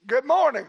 Good morning.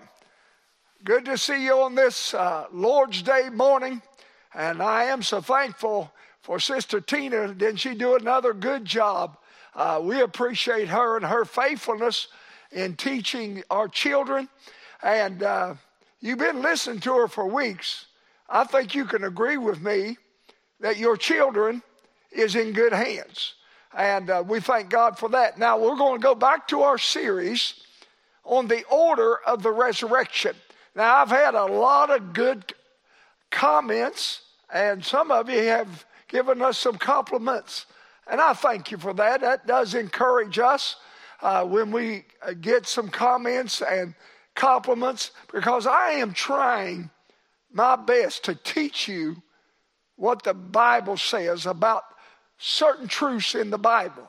Good to see you on this Lord's Day morning. And I am so thankful for Sister Tina. Didn't she do another good job? We appreciate her and her faithfulness in teaching our children. And you've been listening to her for weeks. I think you can agree with me that your children is in good hands. And we thank God for that. Now we're going to go back to our series on the order of the resurrection. Now I've had a lot of good comments, and some of you have given us some compliments. And I thank you for that. That does encourage us when we get some comments and compliments, because I am trying my best to teach you what the Bible says about certain truths in the Bible.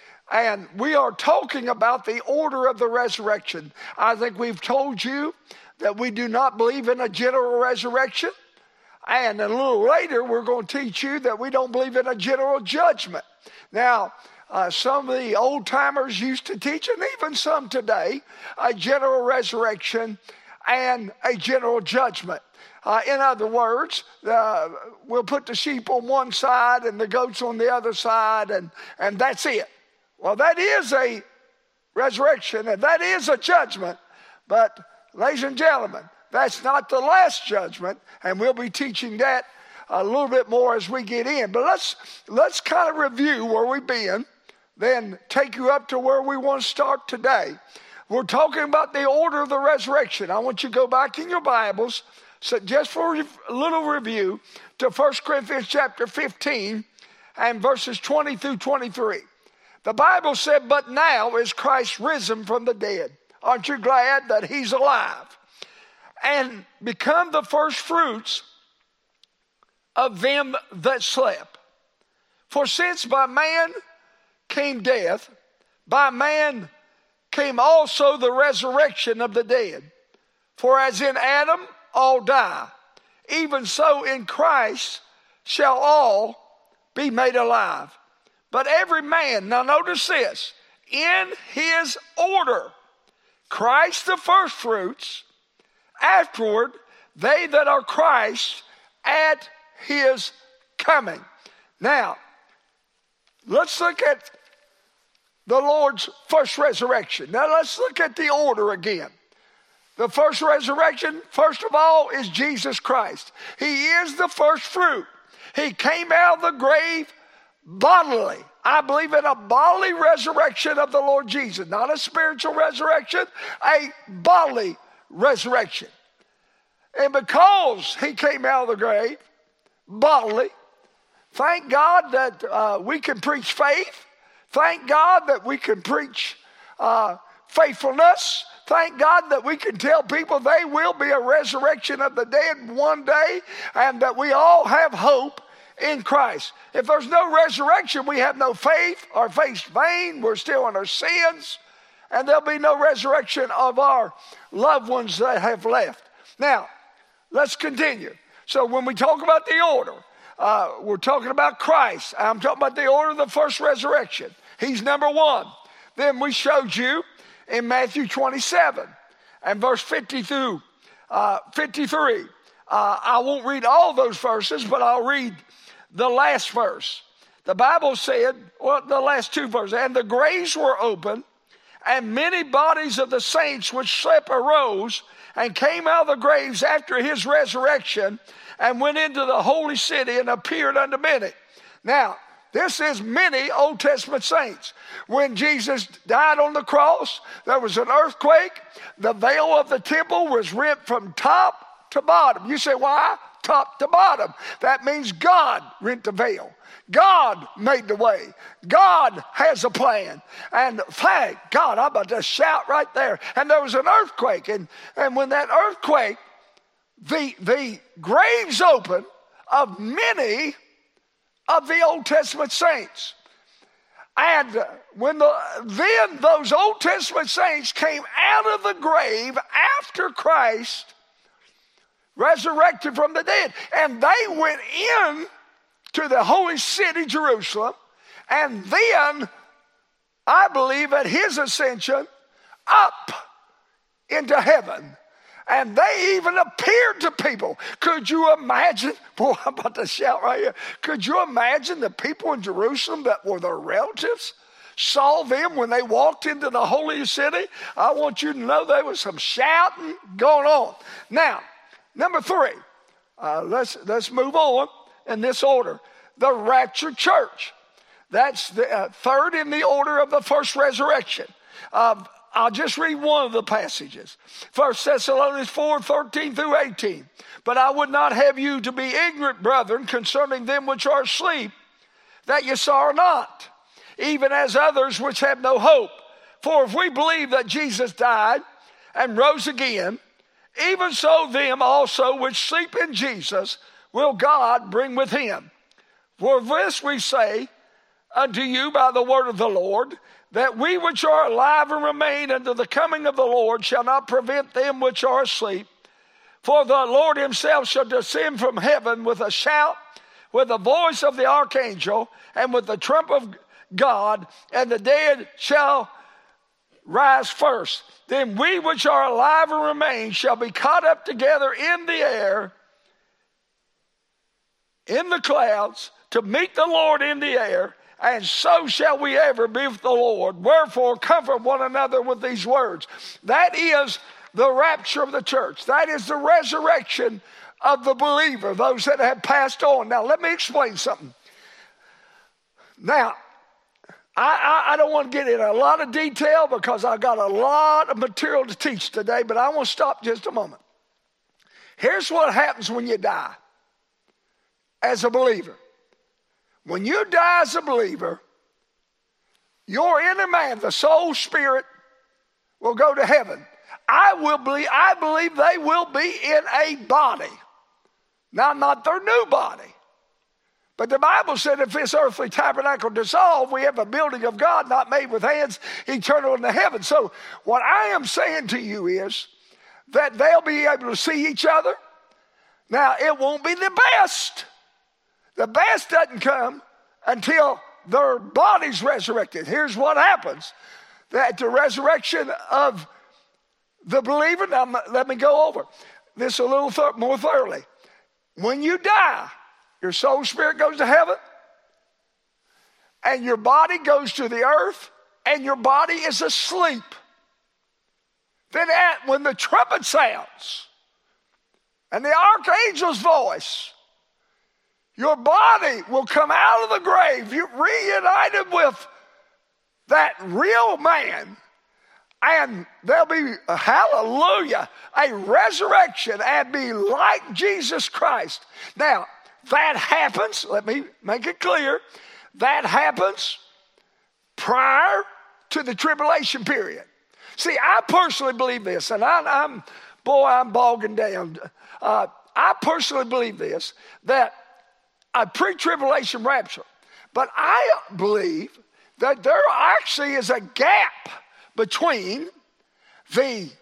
And we are talking about the order of the resurrection. I think we've told you that we do not believe in a general resurrection. And a little later, we're going to teach you that we don't believe in a general judgment. Now, some of the old timers used to teach, and even some today, a general resurrection and a general judgment. In other words, we'll put the sheep on one side and the goats on the other side, and that's it. Well, that is a resurrection, and that is a judgment. But, ladies and gentlemen, that's not the last judgment, and we'll be teaching that a little bit more as we get in. But let's kind of review where we've been, then take you up to where we want to start today. We're talking about the order of the resurrection. I want you to go back in your Bibles, so just for a little review, to 1 Corinthians chapter 15 and verses 20 through 23. The Bible said, "But now is Christ risen from the dead." Aren't you glad that he's alive? "And become the first fruits of them that slept. For since by man came death, by man came also the resurrection of the dead. For as in Adam all die, even so in Christ shall all be made alive. But every man," now notice this, "in his order. Christ the first fruits, afterward they that are Christ at his coming." Now, let's look at the Lord's first resurrection. Now let's look at the order again. The first resurrection, first of all, is Jesus Christ. He is the first fruit. He came out of the grave bodily. I believe in a bodily resurrection of the Lord Jesus. Not a spiritual resurrection, a bodily resurrection. And because he came out of the grave bodily, thank God that we can preach faith. Thank God that we can preach faithfulness. Thank God that we can tell people they will be a resurrection of the dead one day, and that we all have hope in Christ. If there's no resurrection, we have no faith. Our faith's vain. We're still in our sins, and there'll be no resurrection of our loved ones that have left. Now, let's continue. So when we talk about the order, we're talking about Christ. I'm talking about the order of the first resurrection. He's number one. Then we showed you in Matthew 27 and verse 50 through 53. I won't read all those verses, but I'll read the last verse. The Bible said, well, the last two verses, "And the graves were open, and many bodies of the saints which slept arose, and came out of the graves after his resurrection, and went into the holy city, and appeared unto many." Now, this is many Old Testament saints. When Jesus died on the cross, there was an earthquake. The veil of the temple was rent from top to bottom. You say, why? Top to bottom. That means God rent the veil. God made the way. God has a plan. And thank God, I'm about to shout right there. And there was an earthquake. And when that earthquake, the graves opened of many of the Old Testament saints. And then those Old Testament saints came out of the grave after Christ resurrected from the dead. And they went in to the holy city, Jerusalem. And then, I believe at his ascension, up into heaven. And they even appeared to people. Could you imagine? Boy, I'm about to shout right here. Could you imagine the people in Jerusalem that were their relatives saw them when they walked into the holy city? I want you to know there was some shouting going on. Now, number 3, let's move on in this order. The raptured church. That's the third in the order of the first resurrection. I'll just read one of the passages. 1 Thessalonians 4:13 through 18. But I would not have you to be ignorant, brethren, concerning them which are asleep, that ye sorrow not, even as others which have no hope. For if we believe that Jesus died and rose again, even so them also which sleep in Jesus will God bring with him. For this we say unto you by the word of the Lord, that we which are alive and remain unto the coming of the Lord shall not prevent them which are asleep. For the Lord himself shall descend from heaven with a shout, with the voice of the archangel, and with the trump of God, and the dead shall rise first. Then we which are alive and remain shall be caught up together in the air, in the clouds, to meet the Lord in the air, and so shall we ever be with the Lord. Wherefore, comfort one another with these words. That is the rapture of the church. That is the resurrection of the believer, those that have passed on. Now, let me explain something. Now, I don't want to get in a lot of detail because I've got a lot of material to teach today, but I want to stop just a moment. Here's what happens when you die as a believer. When you die as a believer, your inner man, the soul, spirit, will go to heaven. I believe they will be in a body. Now, not their new body. But the Bible said if this earthly tabernacle dissolve, we have a building of God not made with hands, eternal in the heavens. So what I am saying to you is that they'll be able to see each other. Now, it won't be the best. The best doesn't come until their body's resurrected. Here's what happens. At the resurrection of the believer, now let me go over this a little more thoroughly. When you die, your soul spirit goes to heaven, and your body goes to the earth, and your body is asleep. Then when the trumpet sounds, and the archangel's voice, your body will come out of the grave. You're reunited with that real man. And there'll be, hallelujah, a resurrection and be like Jesus Christ. Now, that happens, let me make it clear, that happens prior to the tribulation period. See, I personally believe this, and I'm bogging down. I personally believe this, that a pre-tribulation rapture. But I believe that there actually is a gap between the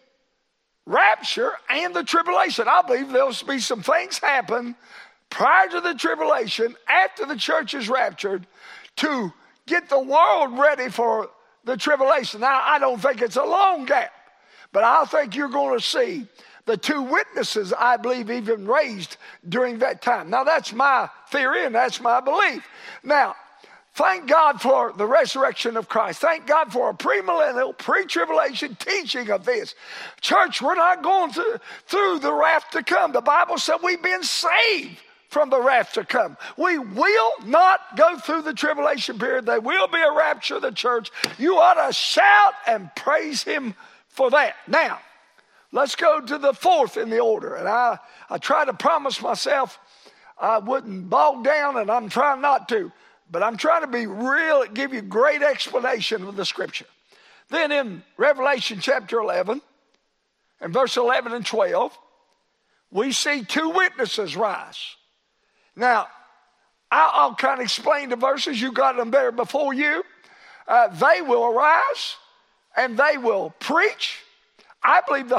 rapture and the tribulation. I believe there'll be some things happen prior to the tribulation, after the church is raptured, to get the world ready for the tribulation. Now, I don't think it's a long gap, but I think you're going to see the 2 witnesses, I believe, even raised during that time. Now, that's my theory and that's my belief. Now, thank God for the resurrection of Christ. Thank God for a premillennial, pre-tribulation teaching of this. Church, we're not going through the wrath to come. The Bible said we've been saved from the wrath to come. We will not go through the tribulation period. There will be a rapture of the church. You ought to shout and praise him for that. Now, let's go to the 4th in the order. And I try to promise myself I wouldn't bog down, and I'm trying not to. But I'm trying to be real and give you great explanation of the scripture. Then in Revelation chapter 11, and verse 11 and 12, we see 2 witnesses rise. Now, I'll kind of explain the verses. You got them there before you. They will arise, and they will preach. I believe the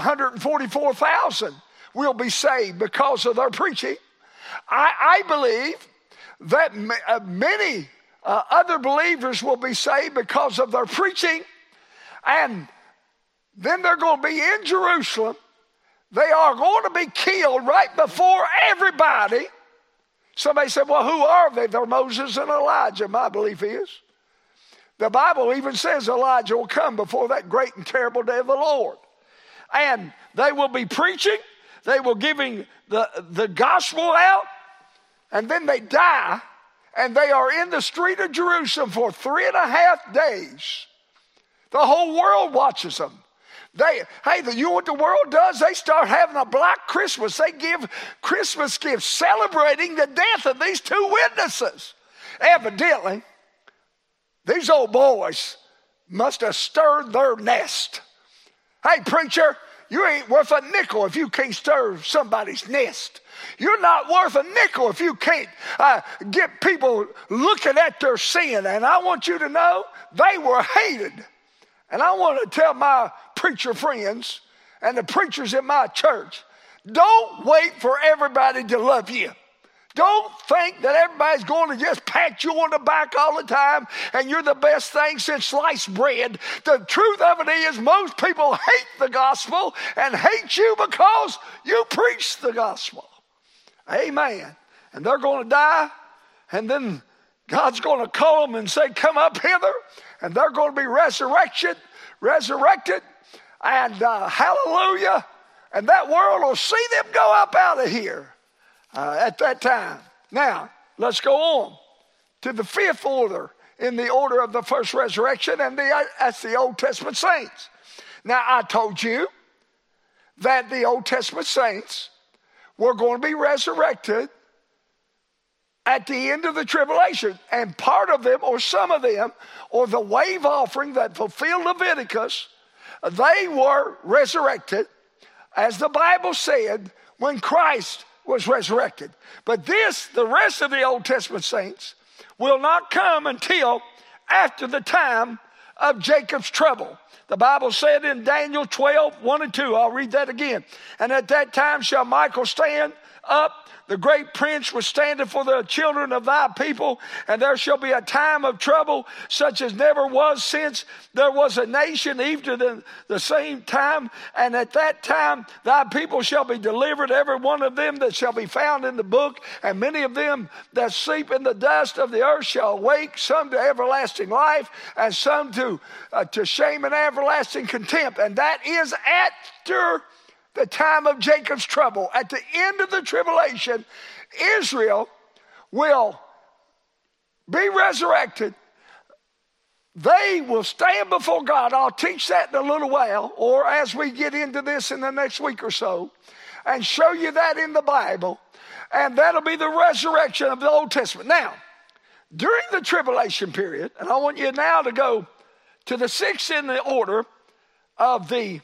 144,000 will be saved because of their preaching. I believe that many other believers will be saved because of their preaching. And Then they're going to be in Jerusalem. They are going to be killed right before everybody. Somebody said, well, who are they? They're Moses and Elijah, my belief is. The Bible even says Elijah will come before that great and terrible day of the Lord. And they will be preaching. They will giving the gospel out. And then they die. And they are in the street of Jerusalem for 3.5 days. The whole world watches them. You know what the world does? They start having a Black Christmas. They give Christmas gifts celebrating the death of these two witnesses. Evidently, these old boys must have stirred their nest. Hey, preacher, you ain't worth a nickel if you can't stir somebody's nest. You're not worth a nickel if you can't get people looking at their sin. And I want you to know they were hated. And I want to tell my preacher friends and the preachers in my church, don't wait for everybody to love you. Don't think that everybody's going to just pat you on the back all the time and you're the best thing since sliced bread. The truth of it is most people hate the gospel and hate you because you preach the gospel. Amen. And they're going to die, and then God's going to call them and say, come up hither, and they're going to be resurrected, and hallelujah, and that world will see them go up out of here at that time. Now, let's go on to the fifth order in the order of the first resurrection, and that's the Old Testament saints. Now, I told you that the Old Testament saints were going to be resurrected at the end of the tribulation. And part of them, or some of them, or the wave offering that fulfilled Leviticus, they were resurrected, as the Bible said, when Christ was resurrected. But the rest of the Old Testament saints will not come until after the time of Jacob's trouble. The Bible said in Daniel 12, 1 and 2, I'll read that again. And at that time shall Michael stand up, the great prince was standing for the children of thy people, and there shall be a time of trouble such as never was since there was a nation, even to the same time. And at that time thy people shall be delivered, every one of them that shall be found in the book, and many of them that sleep in the dust of the earth shall awake, some to everlasting life, and some to shame and everlasting contempt. And that is after the time of Jacob's trouble. At the end of the tribulation, Israel will be resurrected. They will stand before God. I'll teach that in a little while, or as we get into this in the next week or so, and show you that in the Bible. And that'll be the resurrection of the Old Testament. Now, during the tribulation period, and I want you now to go to the sixth in the order of the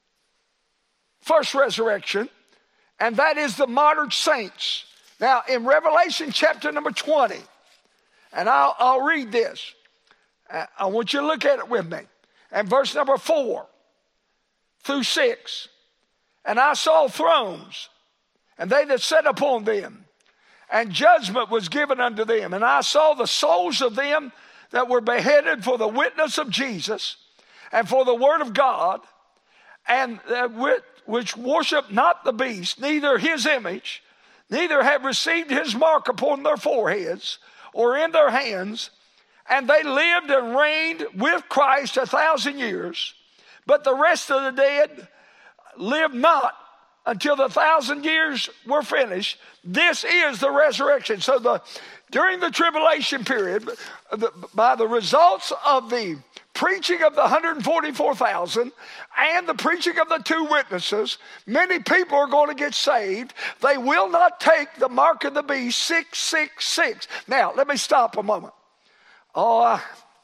first resurrection, and that is the martyred saints. Now, in Revelation chapter number 20, and I'll read this. I want you to look at it with me. And verse number 4 through 6. And I saw thrones, and they that sat upon them, and judgment was given unto them. And I saw the souls of them that were beheaded for the witness of Jesus, and for the word of God, and which worship not the beast, neither his image, neither have received his mark upon their foreheads or in their hands. And they lived and reigned with Christ 1,000 years. But the rest of the dead lived not until the 1,000 years were finished. This is the resurrection. So during the tribulation period, by the results of the preaching of the 144,000 and the preaching of the two witnesses, many people are going to get saved. They will not take the mark of the beast, 666. Now, let me stop a moment. I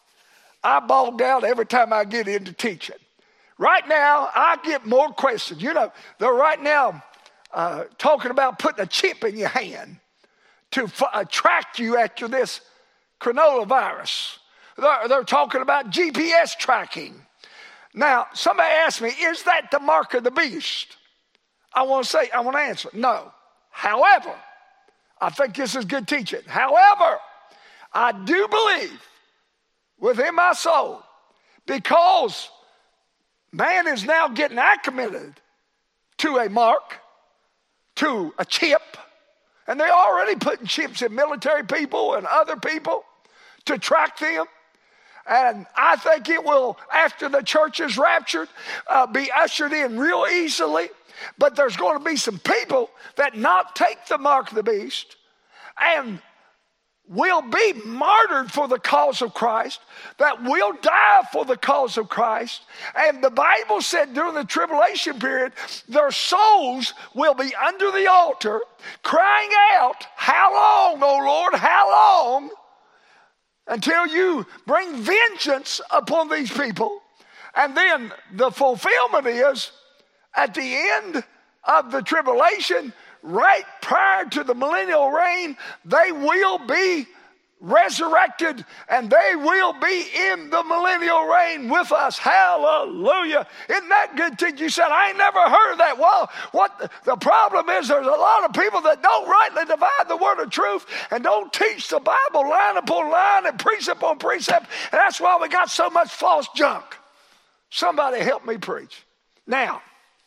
bog down every time I get into teaching. Right now, I get more questions. You know, they're right now talking about putting a chip in your hand to track you after this coronavirus. They're talking about GPS tracking. Now, somebody asked me, is that the mark of the beast? I want to answer, no. However, I think this is good teaching. However, I do believe within my soul, because Man is now getting acclimated to a mark, to a chip, and they're already putting chips in military people and other people to track them. And I think it will, after the church is raptured, be ushered in real easily. But there's going to be some people that not take the mark of the beast and will be martyred for the cause of Christ, that will die for the cause of Christ. And the Bible said during the tribulation period, their souls will be under the altar crying out, "How long, O Lord, how long? Until you bring vengeance upon these people." And then the fulfillment is at the end of the tribulation, right prior to the millennial reign, they will be resurrected and they will be in the millennial reign with us. Hallelujah. Isn't that good to you? You said, "I ain't never heard of that." Well, what the problem is, there's a lot of people that don't rightly divide the word of truth and don't teach the Bible line upon line and precept upon precept. And that's why we got so much false junk. Somebody help me preach. Now,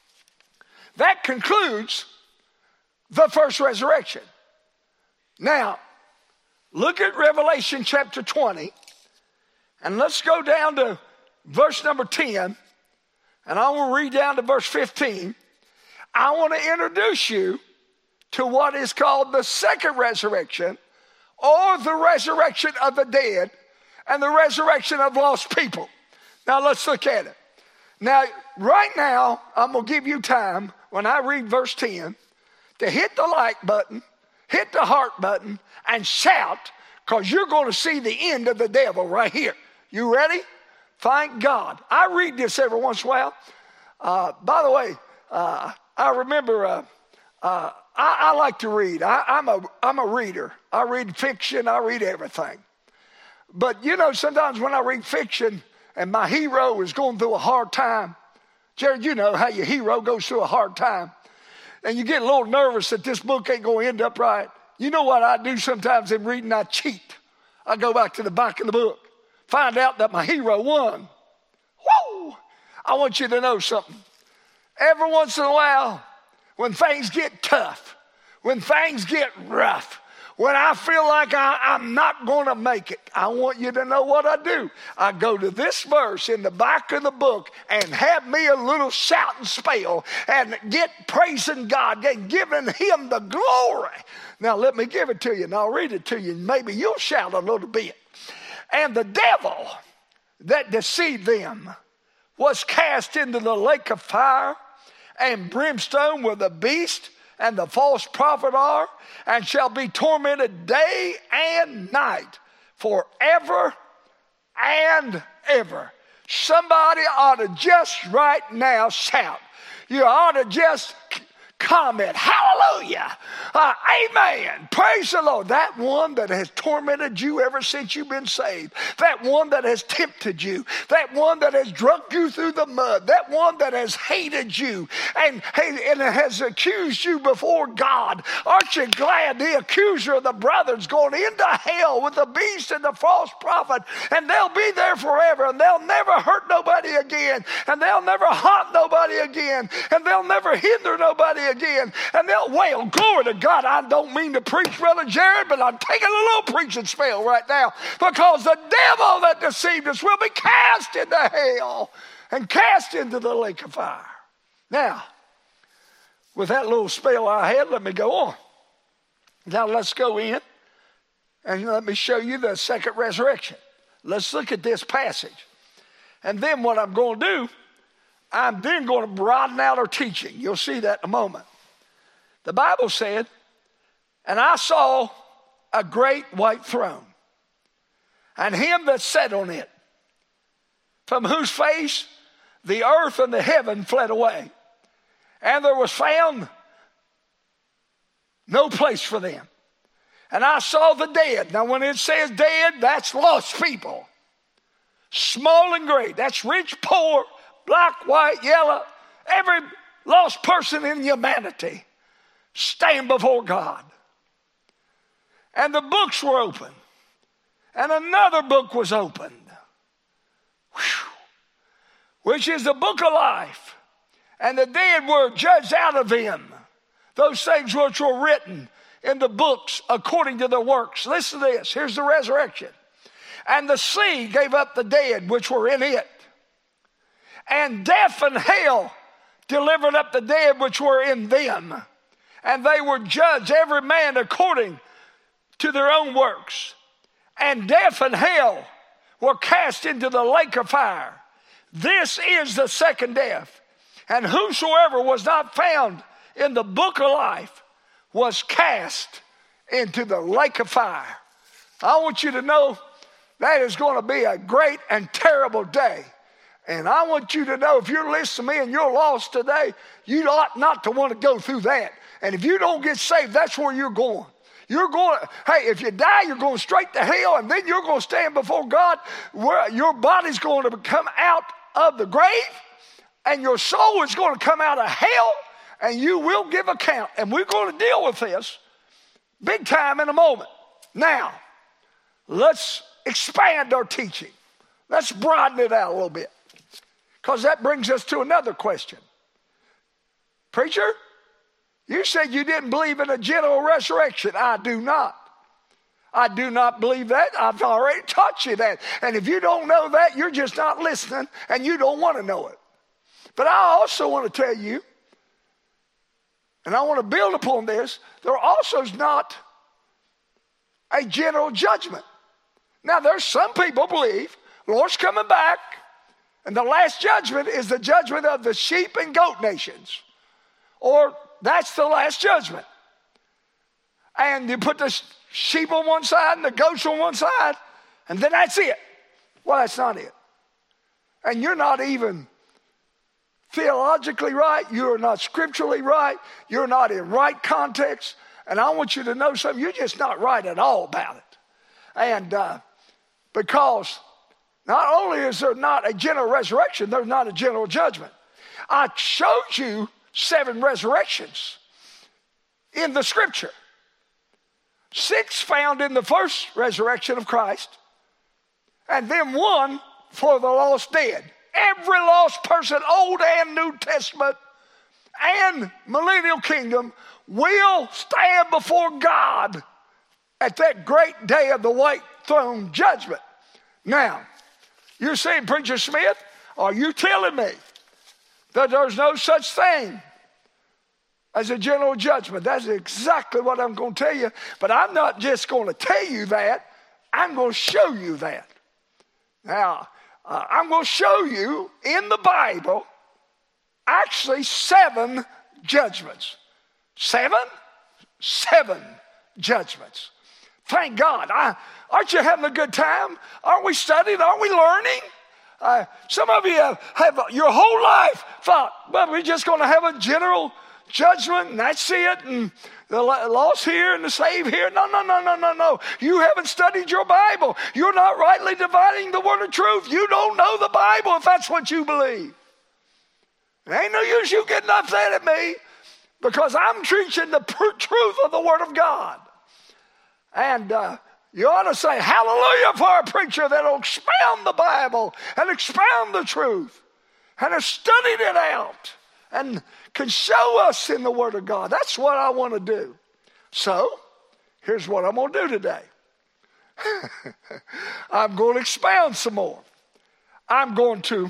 that concludes the first resurrection. Now, look at Revelation chapter 20, and let's go down to verse number 10, and I will read down to verse 15. I want to introduce you to what is called the second resurrection, or the resurrection of the dead, and the resurrection of lost people. Now, let's look at it. Now, right now, I'm going to give you time when I read verse 10 to hit the like button, hit the heart button, and shout, because you're going to see the end of the devil right here. You ready? Thank God. I read this every once in a while. By the way, I remember I like to read. I'm a reader. I read fiction. I read everything. But, you know, sometimes when I read fiction and my hero is going through a hard time, Jared, you know how your hero goes through a hard time, and you get a little nervous that this book ain't going to end up right. You know what I do sometimes in reading? I cheat. I go back to the back of the book, find out that my hero won. Whoa! I want you to know something. Every once in a while, when things get tough, when things get rough, when I feel like I'm not going to make it, I want you to know what I do. I go to this verse in the back of the book and have me a little shouting spell and get praising God and giving him the glory. Now, let me give it to you, and I'll read it to you, and maybe you'll shout a little bit. "And the devil that deceived them was cast into the lake of fire and brimstone, where the beast and the false prophet are, and shall be tormented day and night forever and ever." Somebody ought to just right now shout. You ought to just comment, "Hallelujah, amen, praise the Lord." That one that has tormented you ever since you've been saved, that one that has tempted you, that one that has drug you through the mud, that one that has hated you and has accused you before God. Aren't you glad the accuser of the brethren is going into hell with the beast and the false prophet, and they'll be there forever, and they'll never hurt nobody again, and they'll never haunt nobody again, and they'll never hinder nobody again, and they'll wail, "Glory to God." I don't mean to preach, Brother Jared, but I'm taking a little preaching spell right now, because the devil that deceived us will be cast into hell and cast into the lake of fire. Now, with that little spell I had, let me go on. Now let's go in and let me show you the second resurrection. Let's look at this passage. And then what I'm going to do, I'm then going to broaden out our teaching. You'll see that in a moment. The Bible said, "And I saw a great white throne, and him that sat on it, from whose face the earth and the heaven fled away, and there was found no place for them. And I saw the dead." Now when it says dead, that's lost people. Small and great. That's rich, poor, black, white, yellow. Every lost person in humanity stand before God. And the books were opened, and another book was opened, which is the book of life, and the dead were judged out of them, those things which were written in the books according to their works. Listen to this. Here's the resurrection. And the sea gave up the dead which were in it, and death and hell delivered up the dead which were in them, and they were judged every man according to their own works. And death and hell were cast into the lake of fire. This is the second death. And whosoever was not found in the book of life was cast into the lake of fire. I want you to know that is going to be a great and terrible day. And I want you to know, if you're listening to me and you're lost today, you ought not to want to go through that. And if you don't get saved, that's where you're going. You're going, hey, if you die, you're going straight to hell, and then you're going to stand before God, where your body's going to come out of the grave, and your soul is going to come out of hell, and you will give account. And we're going to deal with this big time in a moment. Now, let's expand our teaching. Let's broaden it out a little bit, because that brings us to another question. Preacher, you said you didn't believe in a general resurrection. I do not. I do not believe that. I've already taught you that. And if you don't know that, you're just not listening, and you don't want to know it. But I also want to tell you, and I want to build upon this, there also is not a general judgment. Now, there's some people believe the Lord's coming back, and the last judgment is the judgment of the sheep and goat nations. Or that's the last judgment. And you put the sheep on one side and the goats on one side, and then that's it. Well, that's not it. And you're not even theologically right. You're not scripturally right. You're not in right context. And I want you to know something. You're just not right at all about it. And because not only is there not a general resurrection, there's not a general judgment. I showed you 7 resurrections in the scripture. 6 found in the first resurrection of Christ, and then 1 for the lost dead. Every lost person, Old and New Testament and millennial kingdom, will stand before God at that great day of the white throne judgment. Now, you're saying, Preacher Smith, are you telling me that there's no such thing as a general judgment? That's exactly what I'm going to tell you. But I'm not just going to tell you that. I'm going to show you that. Now, I'm going to show you in the Bible actually 7 judgments. 7 judgments. Thank God. Aren't you having a good time? Aren't we studying? Aren't we learning? Some of you have your whole life thought, well, we're just going to have a general judgment, and that's it, and the lost here and the saved here. No. You haven't studied your Bible. You're not rightly dividing the word of truth. You don't know the Bible if that's what you believe. It ain't no use you getting upset at me, because I'm preaching the truth of the word of God. And you ought to say hallelujah for a preacher that'll expound the Bible and expound the truth and has studied it out and can show us in the Word of God. That's what I want to do. So, here's what I'm going to do today. I'm going to expound some more. I'm going to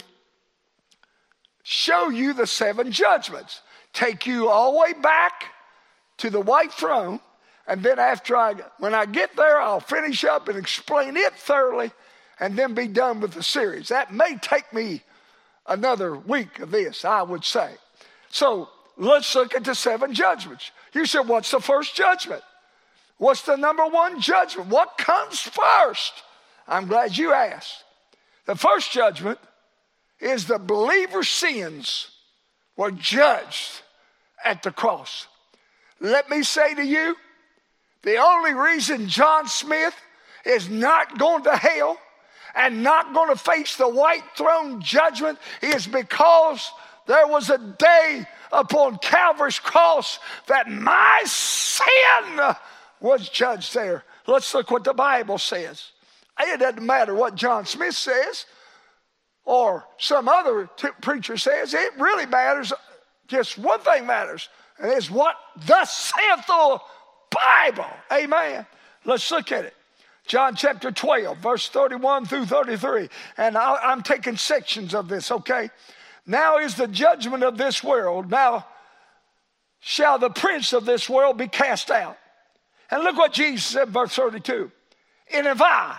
show you the 7 judgments. Take you all the way back to the white throne. And then when I get there, I'll finish up and explain it thoroughly and then be done with the series. That may take me another week of this, I would say. So let's look at the 7 judgments. You said, what's the first judgment? What's the number 1 judgment? What comes first? I'm glad you asked. The first judgment is the believer's sins were judged at the cross. Let me say to you, the only reason John Smith is not going to hell and not going to face the white throne judgment is because there was a day upon Calvary's cross that my sin was judged there. Let's look what the Bible says. It doesn't matter what John Smith says. Or some other preacher says it really matters. Just one thing matters, and it's what thus saith the Bible. Amen. Let's look at it. John chapter 12, verse 31 through 33. And I'm taking sections of this, okay? Now is the judgment of this world. Now shall the prince of this world be cast out. And look what Jesus said, verse 32. And if I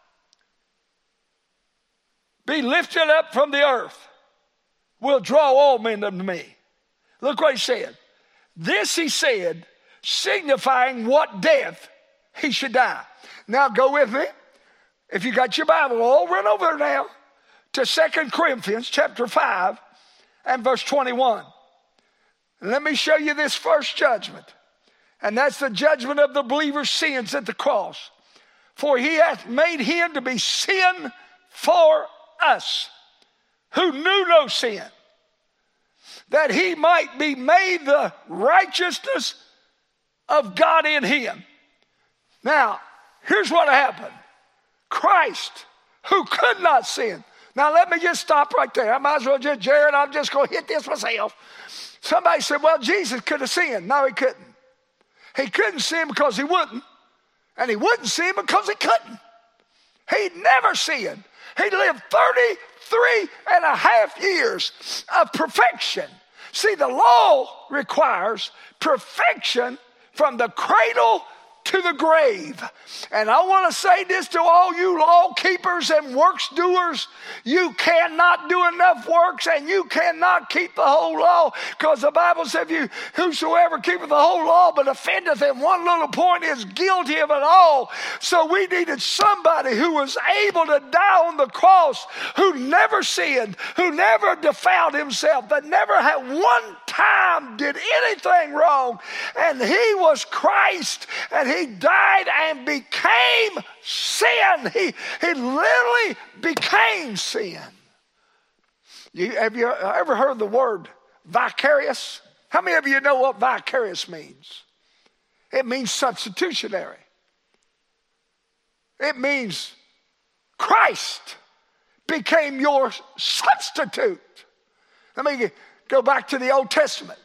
be lifted up from the earth, will draw all men unto me. Look what he said. This he said, signifying what death he should die. Now go with me. If you got your Bible, all run over there now to 2 Corinthians chapter 5 and verse 21. And let me show you this first judgment. And that's the judgment of the believer's sins at the cross. For he hath made him to be sin for us, who knew no sin, that he might be made the righteousness of God in him. Now, here's what happened. Christ, who could not sin. Now, let me just stop right there. I might as well just, Jared, I'm just going to hit this myself. Somebody said, well, Jesus could have sinned. No, he couldn't. He couldn't sin because he wouldn't. And he wouldn't sin because he couldn't. He never sinned. He lived 33 and a half years of perfection. See, the law requires perfection from the cradle to the grave. And I want to say this to all you law keepers and works doers. You cannot do enough works and you cannot keep the whole law, because the Bible says, whosoever keepeth the whole law but offendeth in one little point is guilty of it all. So we needed somebody who was able to die on the cross, who never sinned, who never defiled himself, that never had one time did anything wrong. And he was Christ, and he died and became sin. He literally became sin. Have you ever heard the word vicarious? How many of you know what vicarious means? It means substitutionary. It means Christ became your substitute. Let me go back to the Old Testament.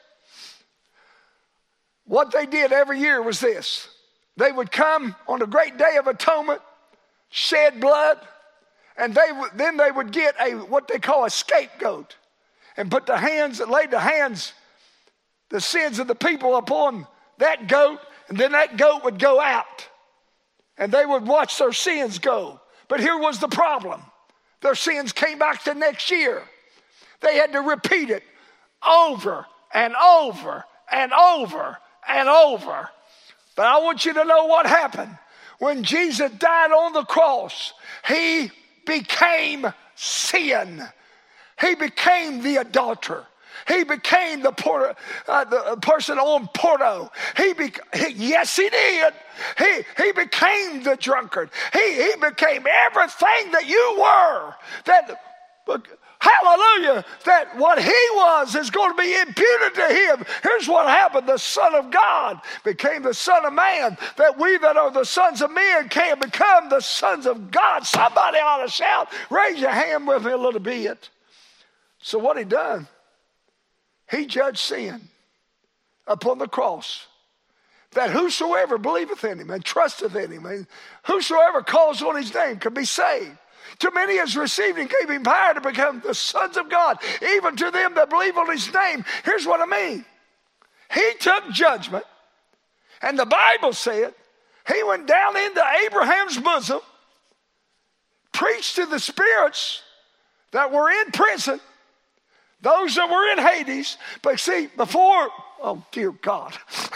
What they did every year was this. They would come on the great day of atonement, shed blood, and then they would get what they call a scapegoat, and laid the sins of the people upon that goat, and then that goat would go out, and they would watch their sins go. But here was the problem. Their sins came back the next year. They had to repeat it over and over and over and over. But I want you to know what happened. When Jesus died on the cross, he became sin. He became the adulterer. He became the person on porno. Yes, he did. He became the drunkard. He became everything that you were. Hallelujah, that what he was is going to be imputed to him. Here's what happened. The Son of God became the Son of Man, that we that are the sons of men can become the sons of God. Somebody ought to shout. Raise your hand with me a little bit. So what he done, he judged sin upon the cross, that whosoever believeth in him and trusteth in him, and whosoever calls on his name can be saved. To many as received and gave him power to become the sons of God, even to them that believe on his name. Here's what I mean. He took judgment, and the Bible said he went down into Abraham's bosom, preached to the spirits that were in prison, those that were in Hades. But see, before, oh dear God.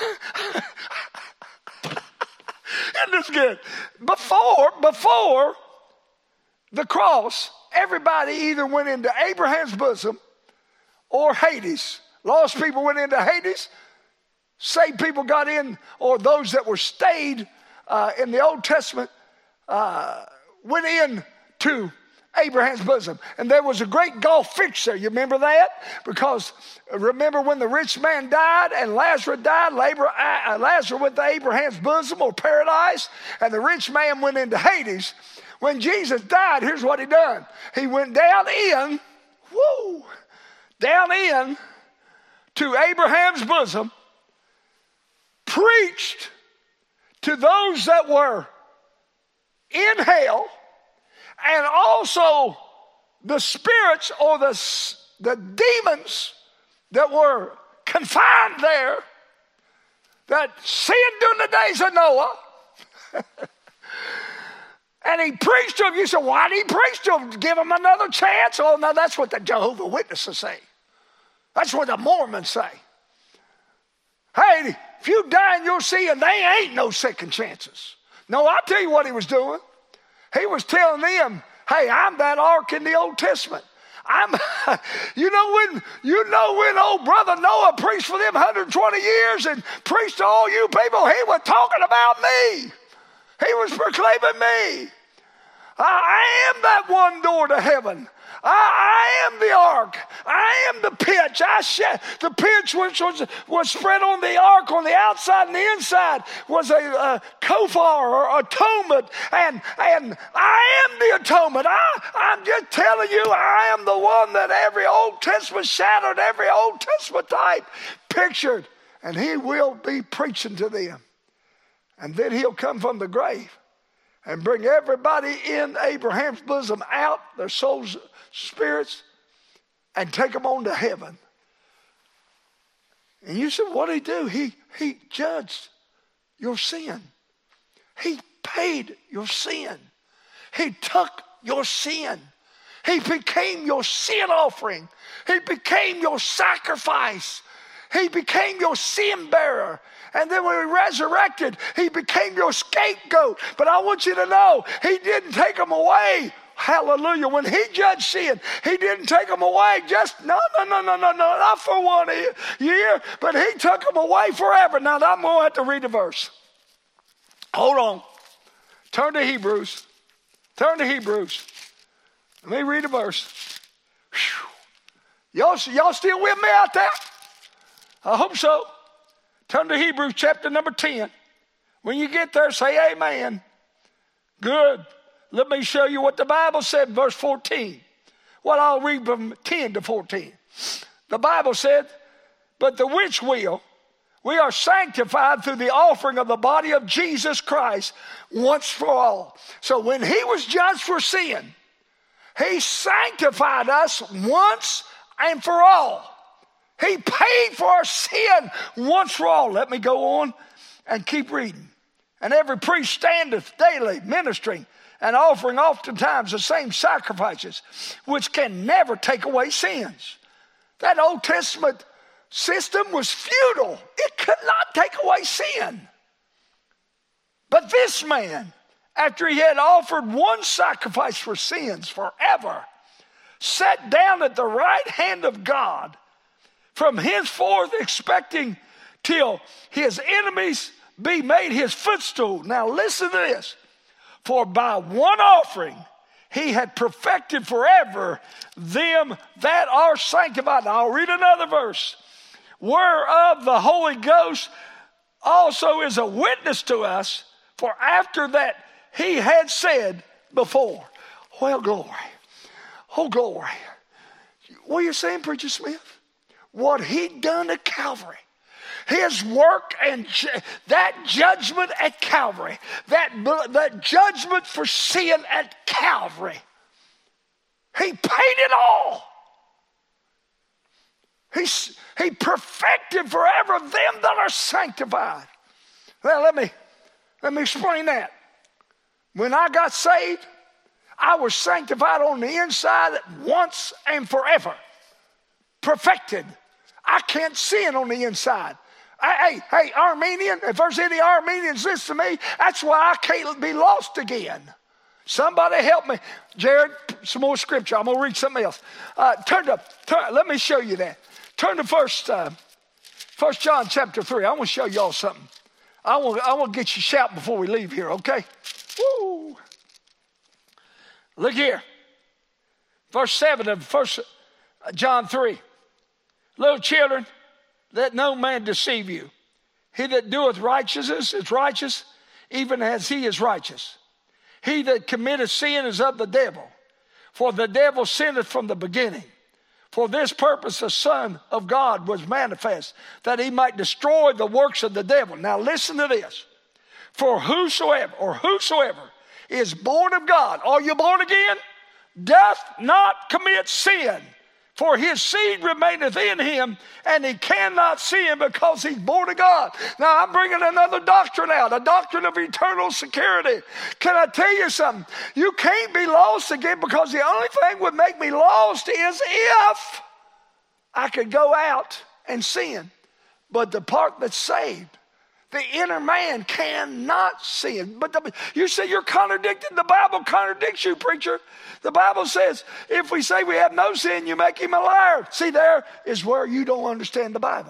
Isn't this good? Before the cross, everybody either went into Abraham's bosom or Hades. Lost people went into Hades. Saved people got in, or those that were stayed in the Old Testament went in to Abraham's bosom. And there was a great gulf fixed there. You remember that? Because remember when the rich man died and Lazarus died, Lazarus went to Abraham's bosom or paradise, and the rich man went into Hades. When Jesus died, here's what he done. He went down in to Abraham's bosom, preached to those that were in hell, and also the spirits or the demons that were confined there, that sinned during the days of Noah. And he preached to them. You said, why did he preach to them? Give them another chance? Oh, no, that's what the Jehovah's Witnesses say. That's what the Mormons say. Hey, if you die in your sin, they ain't no second chances. No, I'll tell you what he was doing. He was telling them, hey, I'm that ark in the Old Testament. You know when old brother Noah preached for them 120 years and preached to all you people, he was talking about me. He was proclaiming me. I am that one door to heaven. I am the ark. I am the pitch. The pitch which was spread on the ark on the outside and the inside was a kofar or atonement. And I am the atonement. I'm just telling you, I am the one that every Old Testament shadowed, every Old Testament type pictured. And he will be preaching to them. And then he'll come from the grave and bring everybody in Abraham's bosom out, their souls, spirits, and take them on to heaven. And you said, what did he do? He judged your sin. He paid your sin. He took your sin. He became your sin offering. He became your sacrifice. He became your sin bearer. And then when he resurrected, he became your scapegoat. But I want you to know, he didn't take them away. Hallelujah. When he judged sin, he didn't take them away no, not for 1 year, but he took them away forever. Now, I'm going to have to read the verse. Hold on. Turn to Hebrews. Let me read the verse. Y'all still with me out there? I hope so. Turn to Hebrews chapter number 10. When you get there, say amen. Good. Let me show you what the Bible said in verse 14. Well, I'll read from 10 to 14. The Bible said, but the which we are sanctified through the offering of the body of Jesus Christ once for all. So when he was judged for sin, he sanctified us once and for all. He paid for our sin once for all. Let me go on and keep reading. And every priest standeth daily ministering and offering oftentimes the same sacrifices, which can never take away sins. That Old Testament system was futile. It could not take away sin. But this man, after he had offered one sacrifice for sins forever, sat down at the right hand of God, from henceforth expecting till his enemies be made his footstool. Now listen to this. For by one offering he had perfected forever them that are sanctified. Now I'll read another verse. Whereof the Holy Ghost also is a witness to us, for after that he had said before. Well, glory. Oh, glory. What are you saying, Preacher Smith? What he done at Calvary, his work and that judgment at Calvary, that judgment for sin at Calvary, he paid it all. He perfected forever them that are sanctified. Well, let me explain that. When I got saved, I was sanctified on the inside once and forever. Perfected. I can't sin on the inside. Hey, Armenian, if there's any Armenians listen to me, that's why I can't be lost again. Somebody help me. Jared, some more scripture. I'm going to read something else. Let me show you that. Turn to First John chapter 3. I want to show y'all something. I want to get you shout before we leave here, okay? Woo! Look here. Verse 7 of 1 John 3. Little children, let no man deceive you. He that doeth righteousness is righteous, even as he is righteous. he that committeth sin is of the devil, for the devil sinneth from the beginning. For this purpose the Son of God was manifest, that he might destroy the works of the devil. Now listen to this. For whosoever is born of God, are you born again? Doth not commit sin, for his seed remaineth in him, and he cannot sin because he's born of God. Now I'm bringing another doctrine out, a doctrine of eternal security. Can I tell you something? You can't be lost again, because the only thing would make me lost is if I could go out and sin. But the part that's saved, the inner man cannot sin. But you say you're contradicting. The Bible contradicts you, preacher. The Bible says if we say we have no sin, you make him a liar. See, there is where you don't understand the Bible.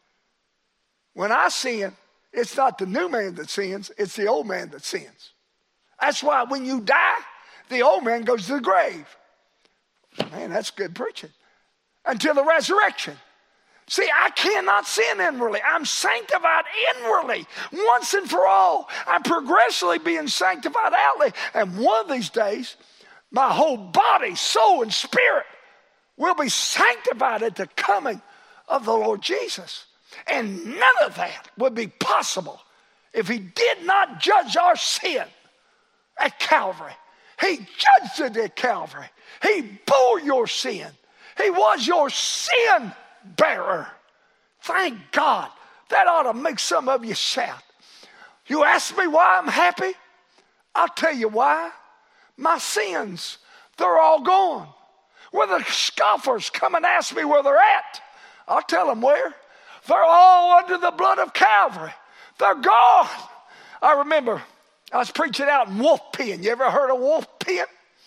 When I sin, it's not the new man that sins, it's the old man that sins. That's why when you die, the old man goes to the grave. Man, that's good preaching. Until the resurrection. See, I cannot sin inwardly. I'm sanctified inwardly once and for all. I'm progressively being sanctified outwardly. And one of these days, my whole body, soul, and spirit will be sanctified at the coming of the Lord Jesus. And none of that would be possible if he did not judge our sin at Calvary. He judged it at Calvary. He bore your sin. He was your sin bearer. Thank God. That ought to make some of you shout. You ask me why I'm happy? I'll tell you why. My sins, they're all gone. Where the scoffers come and ask me where they're at, I'll tell them where. They're all under the blood of Calvary. They're gone. I remember I was preaching out in Wolf Pen. You ever heard of Wolf Pen?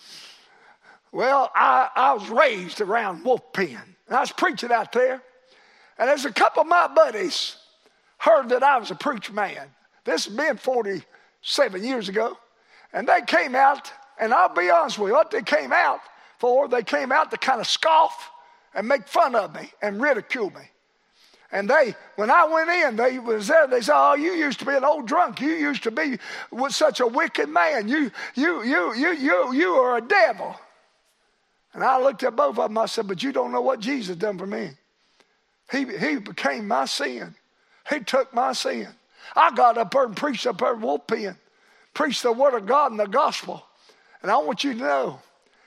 Well, I was raised around Wolf Pen. And I was preaching out there. And there's a couple of my buddies heard that I was a preacher man. This has been 47 years ago. And they came out, and I'll be honest with you, what they came out to kind of scoff and make fun of me and ridicule me. And when I went in, they said, oh, you used to be an old drunk. You used to be such a wicked man. You are a devil. And I looked at both of them, I said, but you don't know what Jesus done for me. He became my sin. He took my sin. I got up there and preached up there in Wolf Pen. Preached the word of God and the gospel. And I want you to know,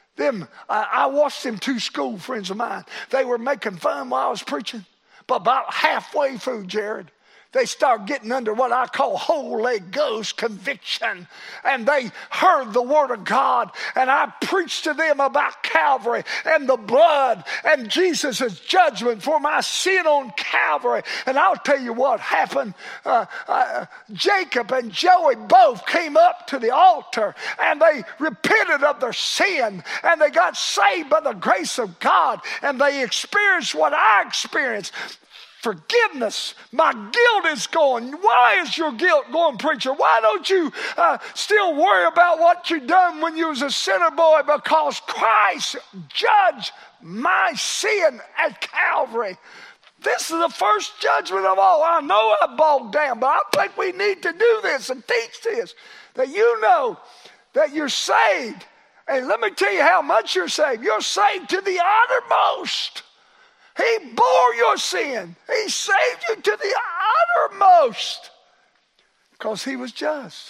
I watched them two school friends of mine. They were making fun while I was preaching. But about halfway through, Jared, they started getting under what I call Holy Ghost conviction. And they heard the word of God. And I preached to them about Calvary and the blood and Jesus' judgment for my sin on Calvary. And I'll tell you what happened. Jacob and Joey both came up to the altar and they repented of their sin. And they got saved by the grace of God. And they experienced what I experienced. Forgiveness. My guilt is gone. Why is your guilt going, preacher? Why don't you still worry about what you done when you was a sinner boy? Because Christ judged my sin at Calvary. This is the first judgment of all. I know I bogged down, but I think we need to do this and teach this. That you know that you're saved. And let me tell you how much you're saved. You're saved to the uttermost. He bore your sin. He saved you to the uttermost because he was just.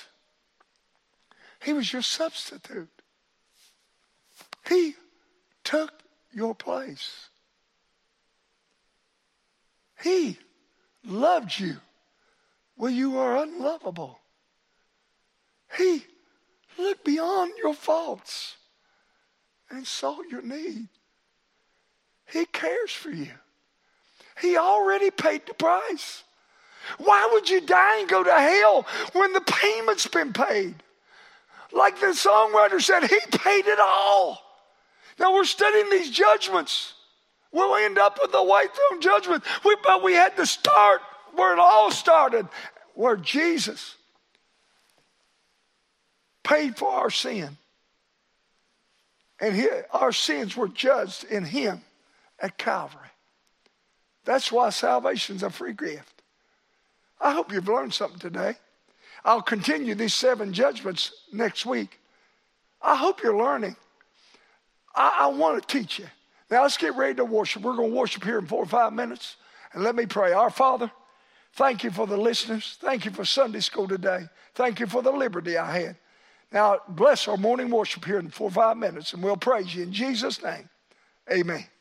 He was your substitute. He took your place. He loved you when you were unlovable. He looked beyond your faults and saw your need. He cares for you. He already paid the price. Why would you die and go to hell when the payment's been paid? Like the songwriter said, he paid it all. Now we're studying these judgments. We'll end up with the white throne judgment. But we had to start where it all started, where Jesus paid for our sin. And our sins were judged in him at Calvary. That's why salvation's a free gift. I hope you've learned something today. I'll continue these 7 judgments next week. I hope you're learning. I want to teach you. Now let's get ready to worship. We're going to worship here in 4 or 5 minutes. And let me pray. Our Father, thank you for the listeners. Thank you for Sunday school today. Thank you for the liberty I had. Now bless our morning worship here in 4 or 5 minutes, and we'll praise you in Jesus' name. Amen.